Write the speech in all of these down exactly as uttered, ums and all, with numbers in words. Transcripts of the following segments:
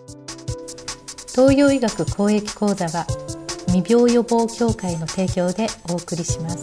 東洋医学公益講座は未病予防協会の提供でお送りします。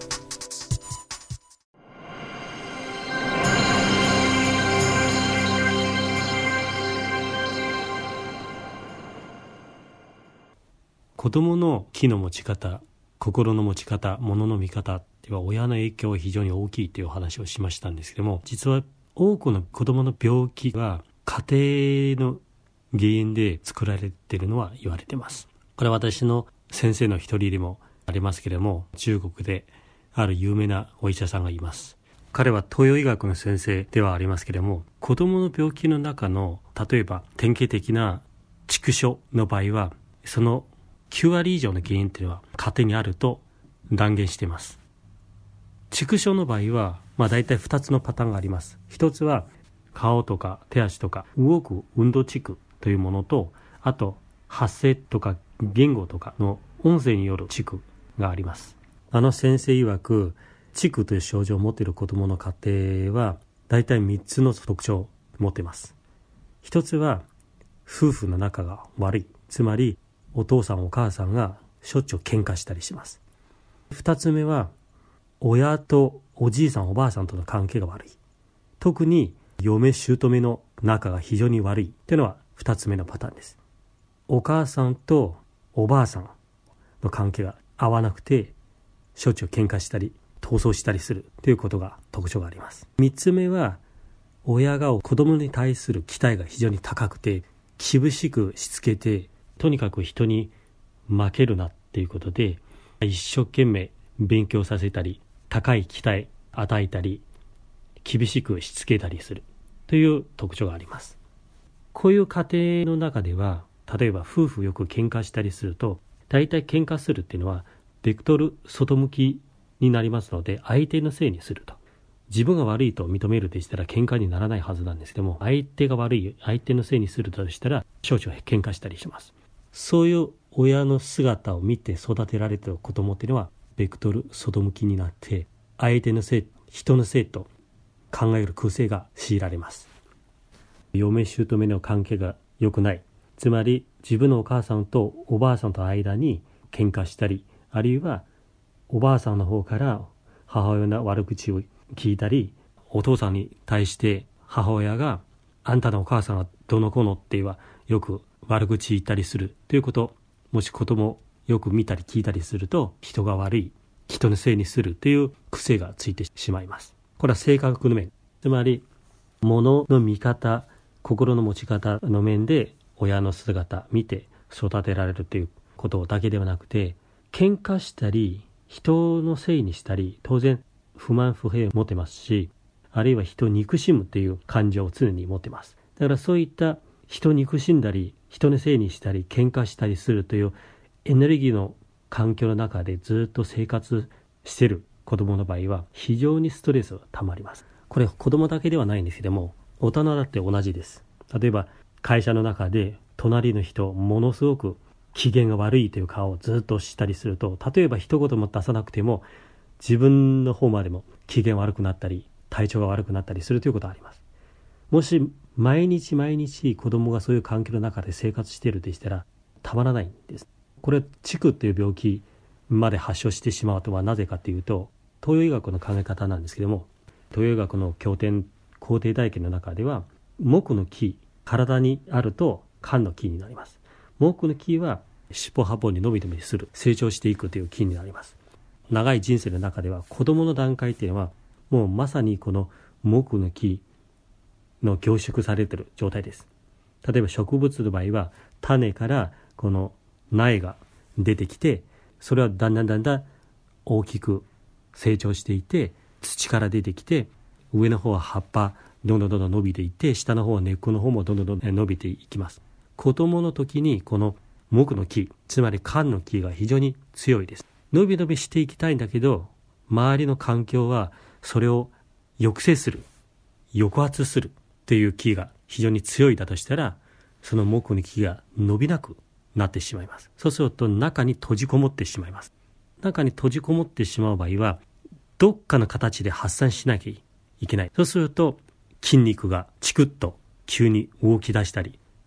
子どもの気の持ち方、心の持ち方、物の見方では親の影響は非常に大きいというお話をしましたんですけども、実は多くの子どもの病気は家庭の原因で作られているのは言われています。これは私の先生の一人でもありますけれども、中国である有名なお医者さんがいます。彼は東洋医学の先生ではありますけれども、子どもの病気の中の例えば典型的な畜生の場合は、そのきゅう割以上の原因というのは家庭にあると断言しています。畜生の場合は、まあ、大体ふたつのパターンがあります。一つは顔とか手足とか動く運動地区というものと、あと発声とか言語とかの音声による地区があります。あの先生曰く、地区という症状を持っている子どもの家庭は大体みっつの特徴を持っています。一つは夫婦の仲が悪い、つまりお父さんお母さんがしょっちゅう喧嘩したりします。二つ目は親とおじいさんおばあさんとの関係が悪い、特に嫁姑の仲が非常に悪いというのは二つ目のパターンです。お母さんとおばあさんの関係が合わなくてしょっちゅう喧嘩したり闘争したりするということが特徴があります。三つ目は親が子供に対する期待が非常に高くて厳しくしつけて、とにかく人に負けるなっていうことで一生懸命勉強させたり、高い期待与えたり、厳しくしつけたりするという特徴があります。こういう家庭の中では、例えば夫婦よく喧嘩したりすると、大体喧嘩するっていうのはベクトル外向きになりますので、相手のせいにすると。自分が悪いと認めるでしたら喧嘩にならないはずなんですけども、相手が悪い、相手のせいにするとしたらしょっちゅう喧嘩したりします。そういう親の姿を見て育てられている子供っていうのはベクトル外向きになって、相手のせい、人のせいと考える癖が強いられます。嫁姑の関係が良くない、つまり自分のお母さんとおばあさんとの間に喧嘩したり、あるいはおばあさんの方から母親の悪口を聞いたり、お父さんに対して母親があんたのお母さんはどの子のってはよく悪口言ったりするということ、もし子供よく見たり聞いたりすると、人が悪い、人のせいにするという癖がついてしまいます。これは性格の面、つまり物の見方、心の持ち方の面で親の姿見て育てられるということだけではなくて、喧嘩したり人のせいにしたり、当然不満不平を持ってますし、あるいは人を憎しむという感情を常に持ってます。だからそういった人を憎しんだり、人のせいにしたり、喧嘩したりするというエネルギーの環境の中でずっと生活している子供の場合は非常にストレスがたまります。これ子供だけではないんですけども、大人だって同じです。例えば会社の中で隣の人ものすごく機嫌が悪いという顔をずっとしたりすると、例えば一言も出さなくても自分の方までも機嫌悪くなったり体調が悪くなったりするということがあります。もし毎日毎日子供がそういう環境の中で生活しているでしたらたまらないんです。これチクという病気まで発症してしまうとはなぜかというと、東洋医学の考え方なんですけども、東洋医学の経典皇帝大経の中では、木の木、体にあると肝の木になります。木の木は四方八方に伸び伸びする、成長していくという木になります。長い人生の中では子供の段階というのはもうまさにこの木の木の凝縮されている状態です。例えば植物の場合は種からこの苗が出てきて、それはだんだんだんだん大きく成長していて、土から出てきて、上の方は葉っぱどんどんどんどん伸びていって、下の方は根っこの方もどんどんどんどん伸びていきます。子供の時にこの木の木、つまり肝の木が非常に強いです。伸び伸びしていきたいんだけど、周りの環境はそれを抑制する、抑圧するという木が非常に強いだとしたら、その木の木が伸びなくなってしまいます。そうすると中に閉じこもってしまいます。中に閉じこもってしまう場合は、どっかの形で発散しなきゃいけない。そうすると筋肉がチクッと急に動き出したり、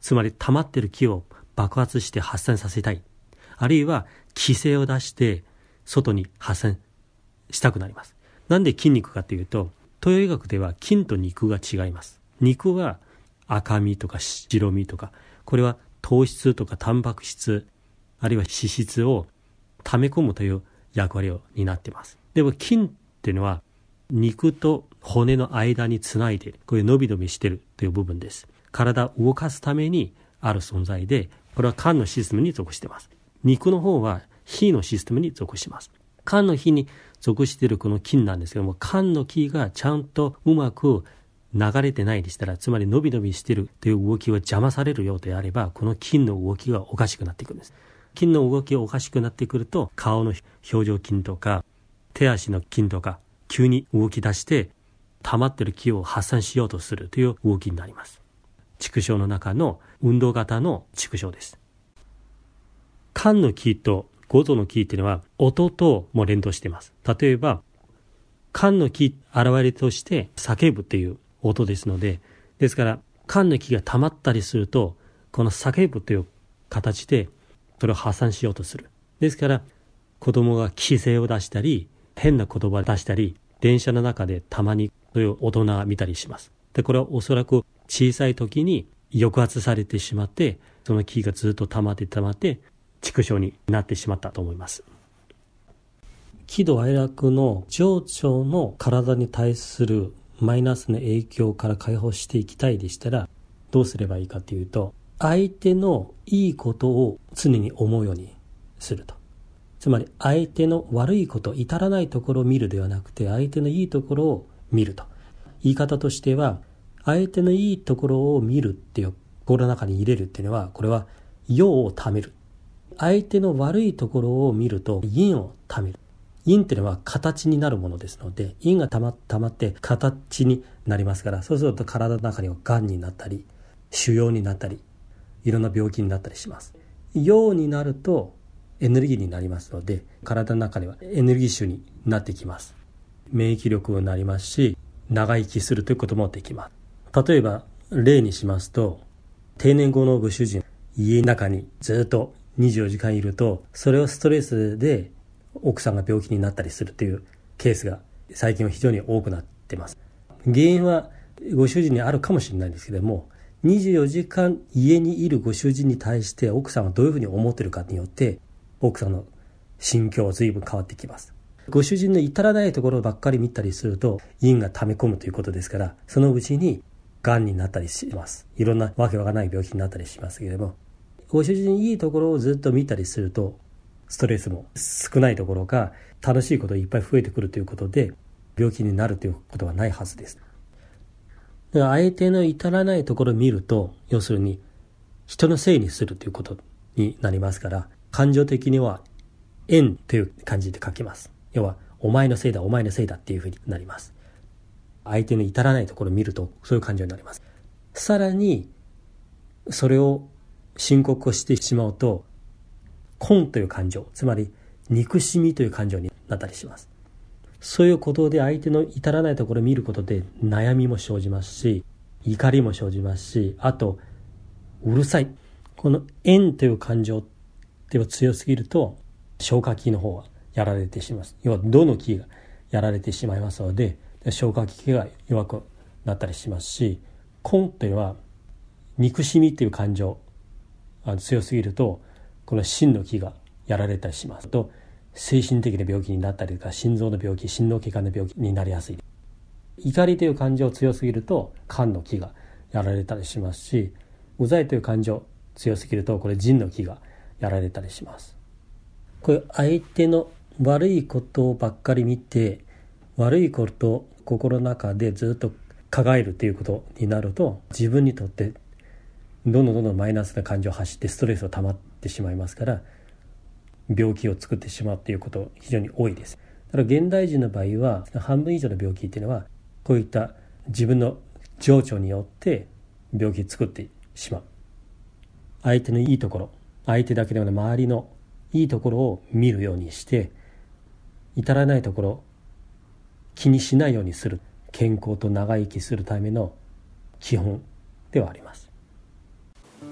つまり溜まってる気を爆発して発散させたい。あるいは気勢を出して外に発散したくなります。なんで筋肉かというと、東洋医学では筋と肉が違います。肉は赤身とか白身とか、これは糖質とかタンパク質、あるいは脂質を溜め込むという役割を担っています。でも筋っていうのは肉と骨の間につないで、こういう伸び伸びしているという部分です。体を動かすためにある存在で、これは肝のシステムに属しています。肉の方は脾のシステムに属します。肝の脾に属しているこの筋なんですけども、肝の気がちゃんとうまく流れてないでしたら、つまり伸び伸びしているという動きは邪魔されるようであれば、この筋の動きがおかしくなっていくんです。筋の動きがおかしくなってくると、顔の表情筋とか手足の筋とか急に動き出して溜まっている気を発散しようとするという動きになります。畜生の中の運動型の畜生です。肝の気と五臓の気っていうのは音とも連動しています。例えば肝の気現れとして叫ぶっていう音ですので、ですから肝の気が溜まったりすると、この叫ぶという形でそれを発散しようとする。ですから子供が気声を出したり変な言葉を出したり、電車の中でたまにそういう大人が見たりします。でこれはおそらく小さい時に抑圧されてしまって、その気がずっと溜まって溜まって畜生になってしまったと思います。喜怒哀楽の情緒の体に対するマイナスの影響から解放していきたいでしたら、どうすればいいかというと、相手のいいことを常に思うようにすると。つまり相手の悪いこと、至らないところを見るではなくて、相手のいいところを見ると。言い方としては、相手のいいところを見るっていう心の中に入れるっていうのは、これは陽をためる。相手の悪いところを見ると陰をためる。陰っていうのは形になるものですので、陰がたま、たまって形になりますから、そうすると体の中には癌になったり、腫瘍になったり、いろんな病気になったりします。陽になるとエネルギーになりますので、体の中ではエネルギッシュになってきます。免疫力になりますし、長生きするということもできます。例えば例にしますと、定年後のご主人、家の中にずっとにじゅうよじかんいると、それをストレスで奥さんが病気になったりするというケースが最近は非常に多くなっています。原因はご主人にあるかもしれないんですけども、にじゅうよじかん家にいるご主人に対して奥さんはどういうふうに思っているかによって、奥さんの心境は随分変わってきます。ご主人の至らないところばっかり見たりすると、陰が溜め込むということですから、そのうちに癌になったりします。いろんなわけわからない病気になったりしますけれども、ご主人いいところをずっと見たりすると、ストレスも少ないところか、楽しいことがいっぱい増えてくるということで、病気になるということはないはずです。だから相手の至らないところを見ると、要するに人のせいにするということになりますから、感情的には縁という感じで書きます。要はお前のせいだお前のせいだっていうふうになります。相手の至らないところを見るとそういう感情になります。さらにそれを深刻化してしまうと、恨という感情、つまり憎しみという感情になったりします。そういうことで相手の至らないところを見ることで悩みも生じますし、怒りも生じますし、あとうるさい、この縁という感情では強すぎると消化器の方はやられてしまいます。要はどの器がやられてしまいますので、消化器が弱くなったりしますし、恨というのは憎しみという感情が強すぎると、この心の気がやられたりしますと、精神的な病気になったりとか、心臓の病気、心脳血管の病気になりやすい。怒りという感情強すぎると肝の気がやられたりしますし、うざいという感情強すぎるとこれ腎の気がやられたりします。これ相手の悪いことばっかり見て、悪いことを心の中でずっと考えるということになると、自分にとってどんどんどんどんマイナスな感情を発してストレスが溜まってしまいますから、病気を作ってしまうということ非常に多いです。だから現代人の場合は半分以上の病気っていうのはこういった自分の情緒によって病気を作ってしまう。相手のいいところ、相手だけではなく周りのいいところを見るようにして、至らないところ気にしないようにする、健康と長生きするための基本ではあります。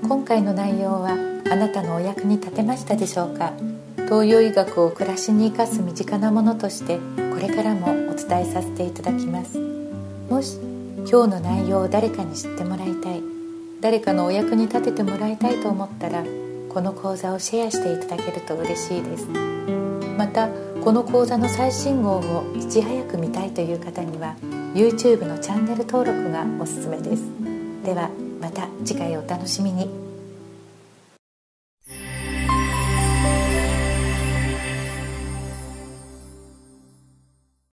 今回の内容はあなたのお役に立てましたでしょうか。東洋医学を暮らしに生かす身近なものとしてこれからもお伝えさせていただきます。もし今日の内容を誰かに知ってもらいたい、誰かのお役に立ててもらいたいと思ったら、この講座をシェアしていただけると嬉しいです。またこの講座の最新号をいち早く見たいという方には YouTube のチャンネル登録がおすすめです。ではまた次回お楽しみに。